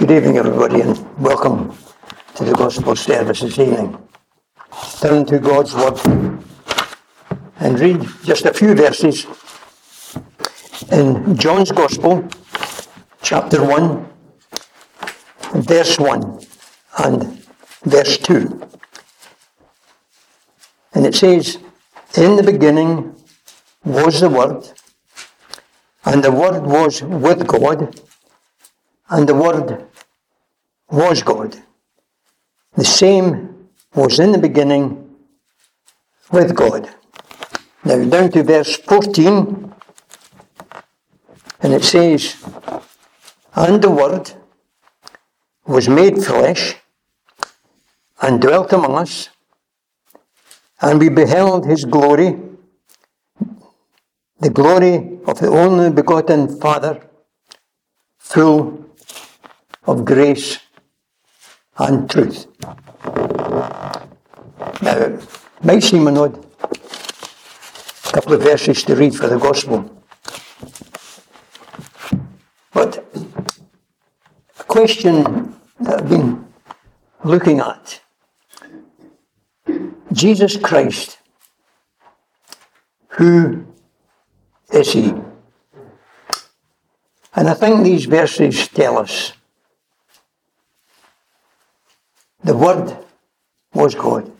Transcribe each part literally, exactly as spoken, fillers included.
Good evening, everybody, and welcome to the Gospel service this evening. Turn to God's Word and read just a few verses in John's Gospel, chapter one, verse one and verse two. And it says, "In the beginning was the Word, and the Word was with God, and the Word was God. The same was in the beginning with God." Now down to verse fourteen, and it says, "And the Word was made flesh, and dwelt among us, and we beheld his glory, the glory of the only begotten Father, full of grace and truth." Now, it might seem an odd couple of verses to read for the Gospel, but a question that I've been looking at: Jesus Christ, who is he? And I think these verses tell us the Word was God.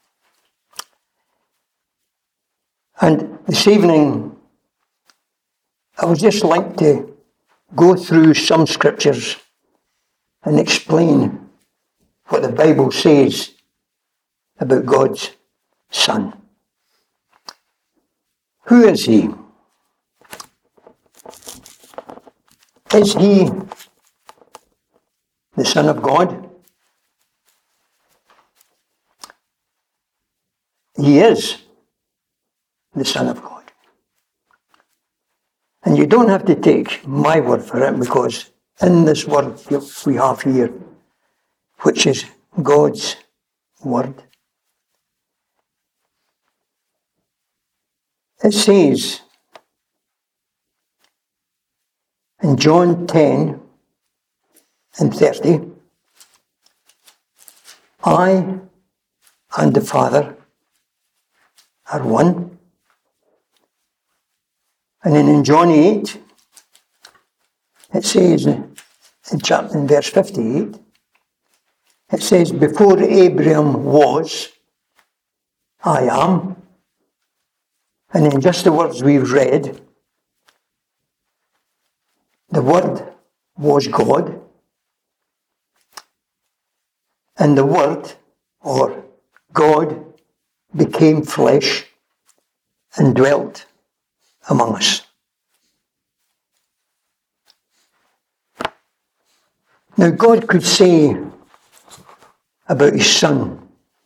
And this evening, I would just like to go through some scriptures and explain what the Bible says about God's Son. Who is he? Is he the Son of God? He is the Son of God. And you don't have to take my word for it, because in this word we have here, which is God's Word, it says in John ten and thirty, "I and the Father are one." And then in John eight, it says, in chapter in verse fifty-eight, it says, "Before Abraham was, I am." And in just the words we've read, the Word was God, and the Word, or God, became flesh and dwelt among us. Now, God could say about his Son,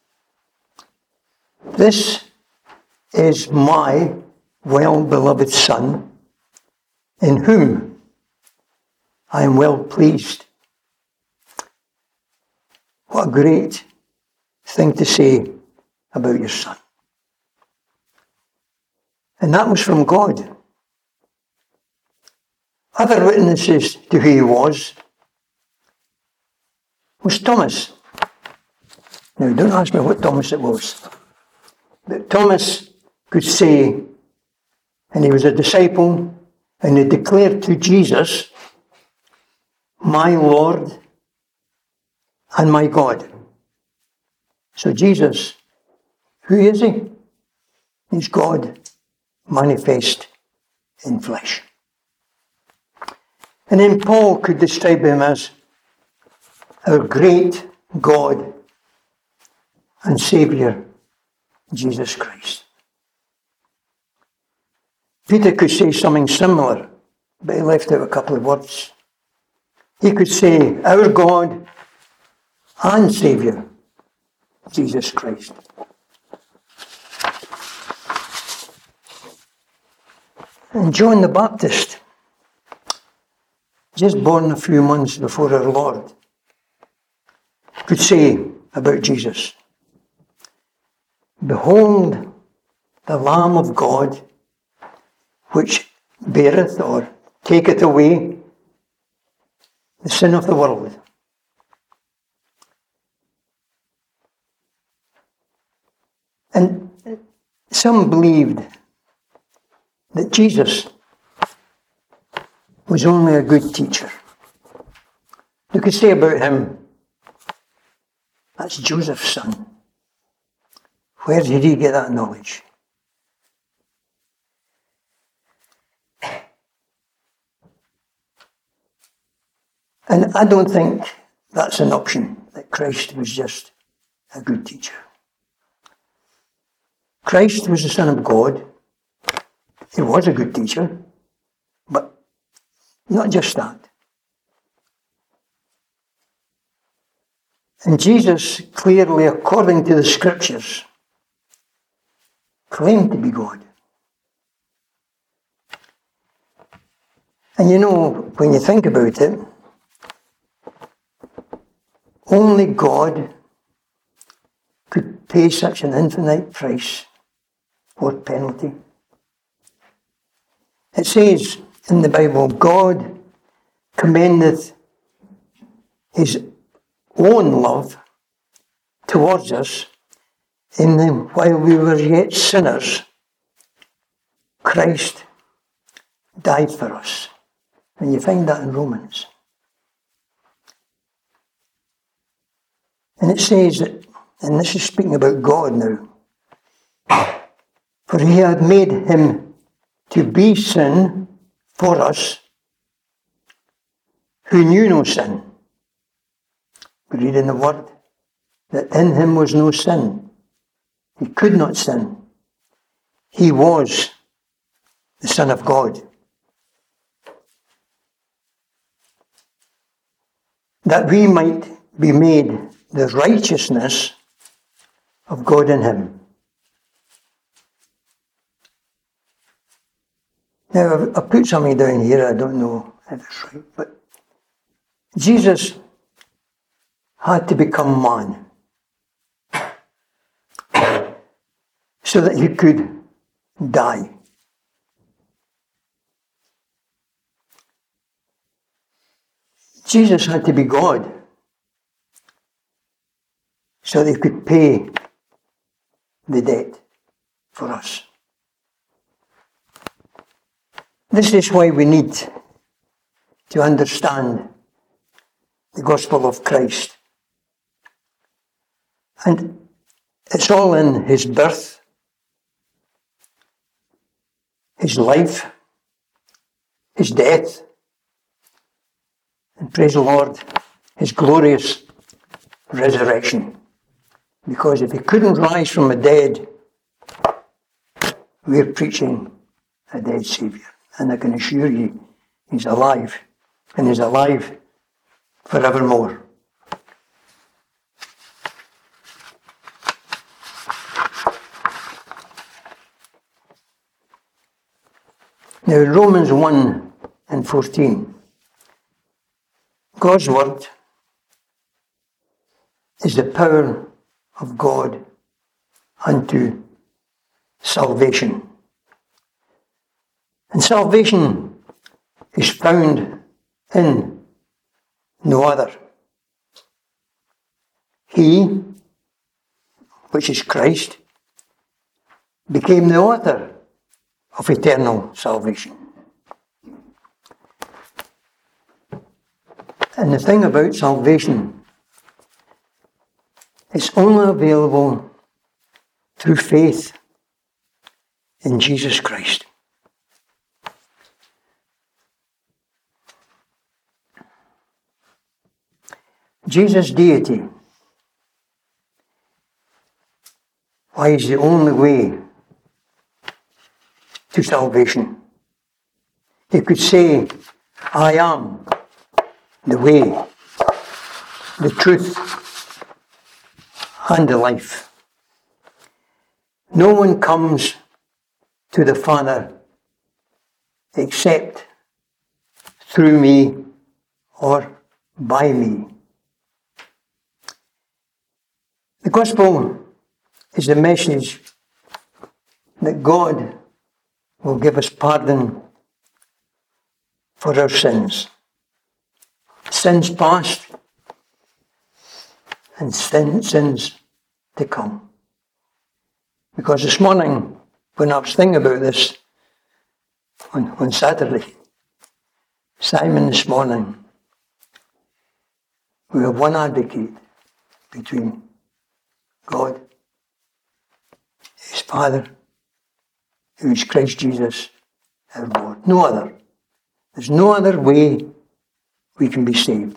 "This is my well-beloved Son, in whom I am well pleased." What a great thing to say about your Son. And that was from God. Other witnesses to who he was was Thomas. Now, don't ask me what Thomas it was. But Thomas could say, and he was a disciple, and he declared to Jesus, "My Lord and my God." So Jesus, who is he? He's God manifest in flesh. And then Paul could describe him as our great God and Saviour, Jesus Christ. Peter could say something similar, but he left out a couple of words. He could say, "Our God and Saviour, Jesus Christ." And John the Baptist, just born a few months before our Lord, could say about Jesus, "Behold the Lamb of God, which beareth or taketh away the sin of the world." And some believed that Jesus was only a good teacher. You could say about him, that's Joseph's son. Where did he get that knowledge? And I don't think that's an option, that Christ was just a good teacher. Christ was the Son of God. He was a good teacher, but not just that. And Jesus, clearly, according to the Scriptures, claimed to be God. And you know, when you think about it, only God could pay such an infinite price or penalty. It says in the Bible, God commendeth his own love towards us in them while we were yet sinners, Christ died for us. And you find that in Romans. And it says that, and this is speaking about God now, for he had made him to be sin for us who knew no sin. We read in the Word that in him was no sin. He could not sin. He was the Son of God. That we might be made the righteousness of God in him. Now, I've, I've put something down here, I don't know if it's right, but Jesus had to become man so that he could die. Jesus had to be God so that he could pay the debt for us. This is why we need to understand the gospel of Christ. And it's all in his birth, his life, his death, and praise the Lord, his glorious resurrection. Because if he couldn't rise from the dead, we're preaching a dead Saviour. And I can assure you, he's alive, and he's alive forevermore. Now, in Romans one and fourteen, God's word is the power of God unto salvation. And salvation is found in no other. He, which is Christ, became the author of eternal salvation. And the thing about salvation, it's only available through faith in Jesus Christ. Jesus' deity, why is the only way to salvation. He could say, I am the way, the truth, and the life. No one comes to the Father except through me or by me. The gospel is the message that God will give us pardon for our sins. Sins past and sin, sins to come. Because this morning, when I was thinking about this on, on Saturday, Simon this morning, we have one advocate between God, his Father, who is Christ Jesus, our Lord. No other. There's no other way we can be saved.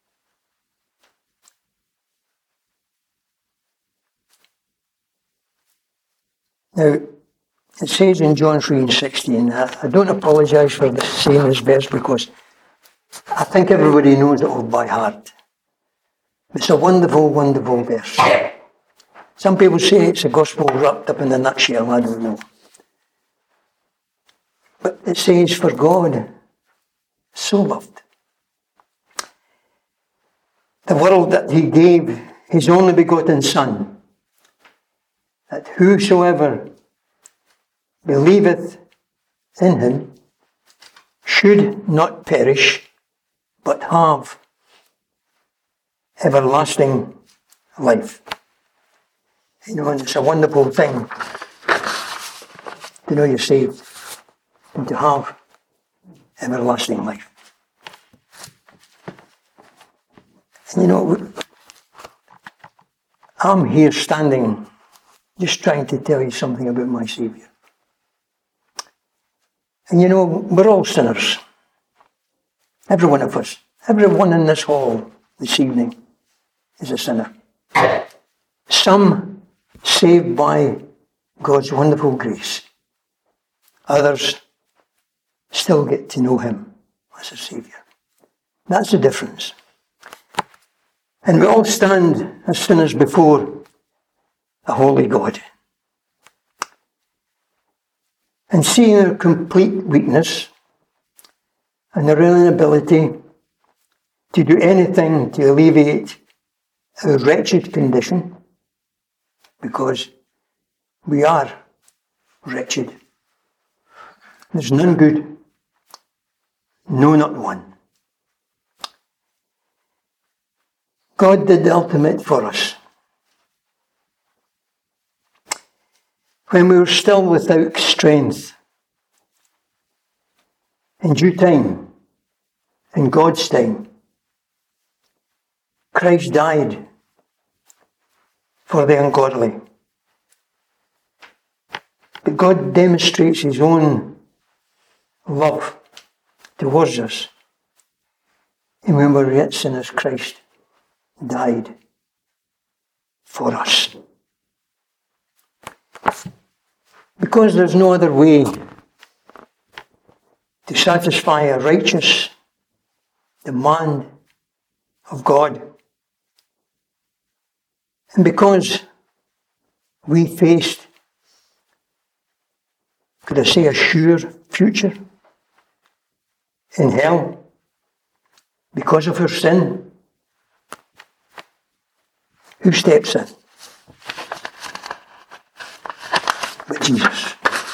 Now, it says in John three and sixteen, I, I don't apologise for saying this verse because I think everybody knows it all by heart. It's a wonderful, wonderful verse. Some people say it's a gospel wrapped up in a nutshell, I don't know. But it says, for God so loved the world that he gave his only begotten Son, that whosoever believeth in him should not perish, but have everlasting life. You know, and it's a wonderful thing to know you're saved and to have everlasting life. And you know, I'm here standing just trying to tell you something about my Saviour. And you know, we're all sinners. Every one of us. Everyone in this hall this evening is a sinner. Some saved by God's wonderful grace. Others still get to know him as a Saviour. That's the difference. And we all stand as sinners before a holy God. And seeing our complete weakness and our inability to do anything to alleviate our wretched condition, because we are wretched. There's none good, no, not one. God did the ultimate for us. When we were still without strength, in due time, in God's time, Christ died for the ungodly. But God demonstrates his own love towards us. And when we were yet sinners, Christ died for us. Because there's no other way to satisfy a righteous demand of God. And because we faced, could I say, a sure future in hell because of our sin, who steps in? But Jesus.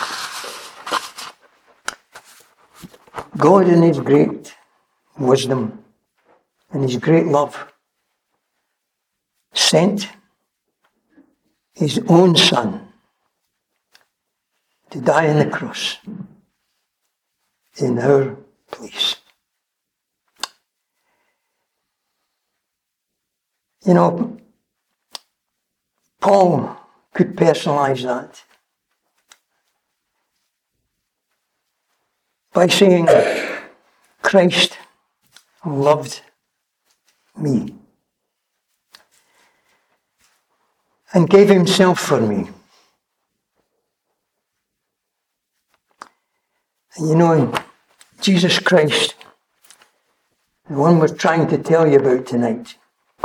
God in his great wisdom and his great love sent his own Son to die on the cross in our place. You know, Paul could personalize that by saying, Christ loved me and gave himself for me. And you know, Jesus Christ, the one we're trying to tell you about tonight,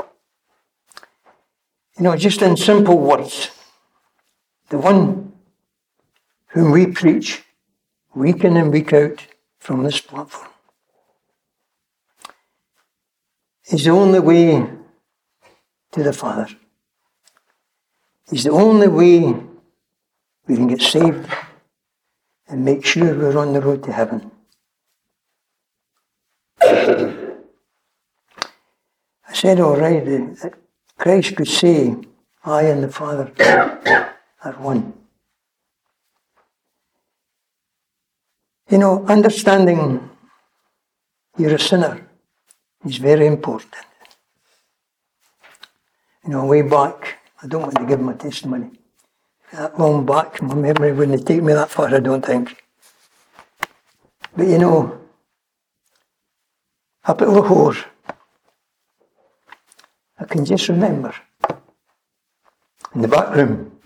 you know, just in simple words, the one whom we preach week in and week out from this platform is the only way to the Father. He's the only way we can get saved and make sure we're on the road to heaven. I said already that Christ could say, I and the Father are one. You know, understanding you're a sinner is very important. You know, way back, I don't want to give my testimony. That long back, my memory wouldn't take me that far, I don't think. But you know, up at Lahore, I can just remember, in the back room,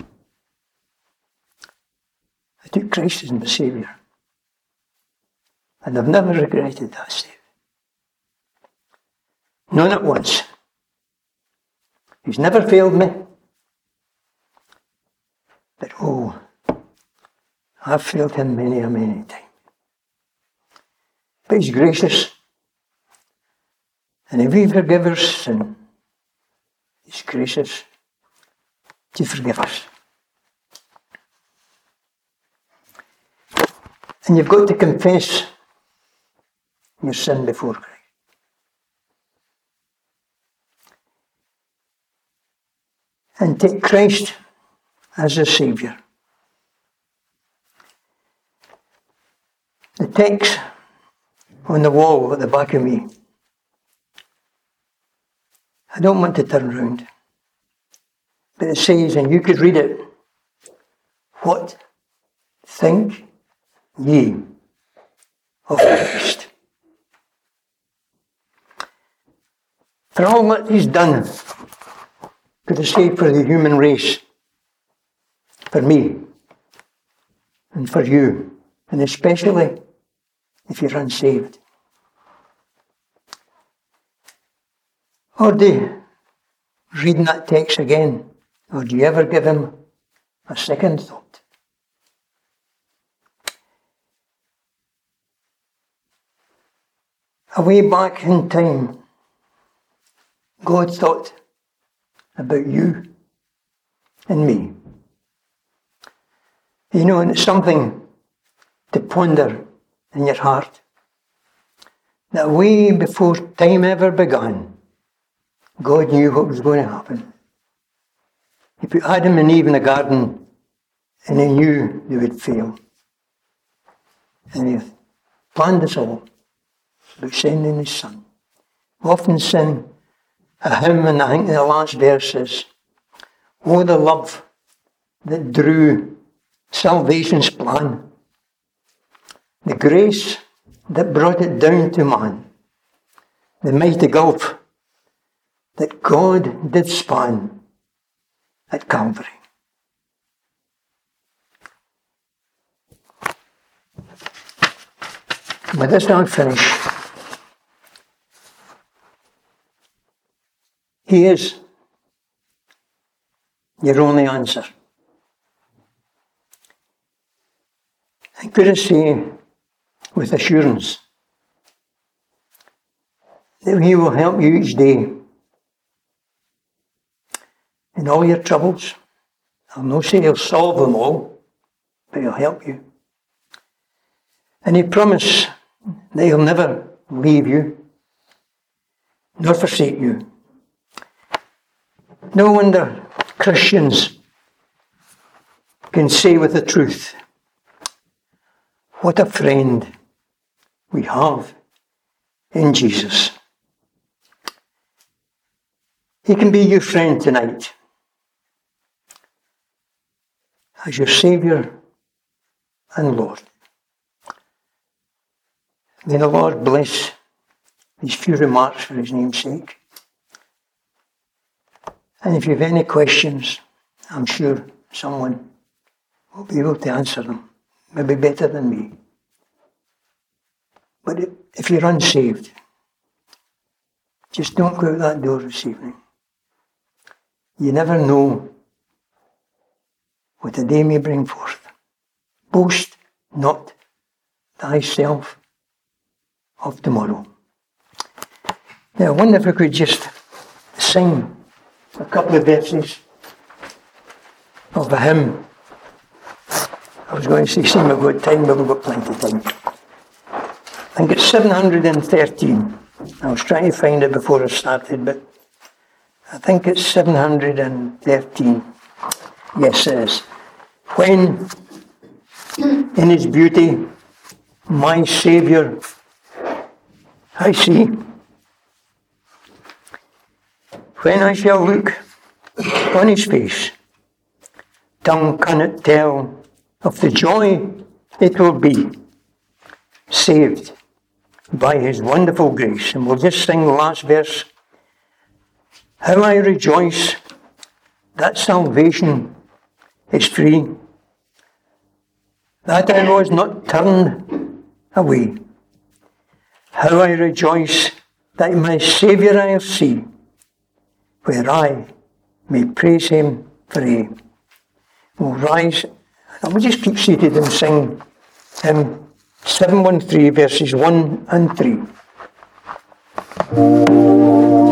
I took Christ as my Saviour. And I've never regretted that step. Not at once. He's never failed me. But oh, I've failed him many a many time. But he's gracious. And if we forgive our sin, he's gracious to forgive us. And you've got to confess your sin before Christ. And take Christ as a Saviour. The text on the wall at the back of me, I don't want to turn round, but it says, and you could read it, what think ye of Christ? For all that he's done for the sake for the human race, for me, and for you, and especially if you're unsaved. Or do you, reading that text again, or do you ever give him a second thought? Away back in time, God thought about you and me. You know, and it's something to ponder in your heart. That way before time ever began, God knew what was going to happen. He put Adam and Eve in the garden, and he knew they would fail. And he planned us all about sending his son. We often sing a hymn, and I think the last verse is, oh, the love that drew salvation's plan, the grace that brought it down to man, the mighty gulf that God did span at Calvary. With this I'll finish. He is your only answer. I could say with assurance that he will help you each day in all your troubles. I'll not say he'll solve them all, but he'll help you. And he promised that he'll never leave you nor forsake you. No wonder Christians can say with the truth, what a friend we have in Jesus. He can be your friend tonight as your Saviour and Lord. May the Lord bless these few remarks for his name's sake. And if you have any questions, I'm sure someone will be able to answer them. Maybe better than me. But if you're unsaved, just don't go out that door this evening. You never know what the day may bring forth. Boast not thyself of tomorrow. Now, I wonder if we could just sing a couple of verses of a hymn. I was going to say sing a good time, but we've got plenty of time. I think it's seven hundred thirteen. I was trying to find it before I started, but I think it's seven hundred thirteen. Yes, it is. When in his beauty my Saviour I see, when I shall look on his face, tongue cannot tell of the joy it will be, saved by his wonderful grace. And we'll just sing the last verse. How I rejoice that salvation is free, that I was not turned away. How I rejoice that my Saviour I'll see, where I may praise him for aye. We'll rise, and we'll just keep seated and sing hymn seven one three, verses one and three.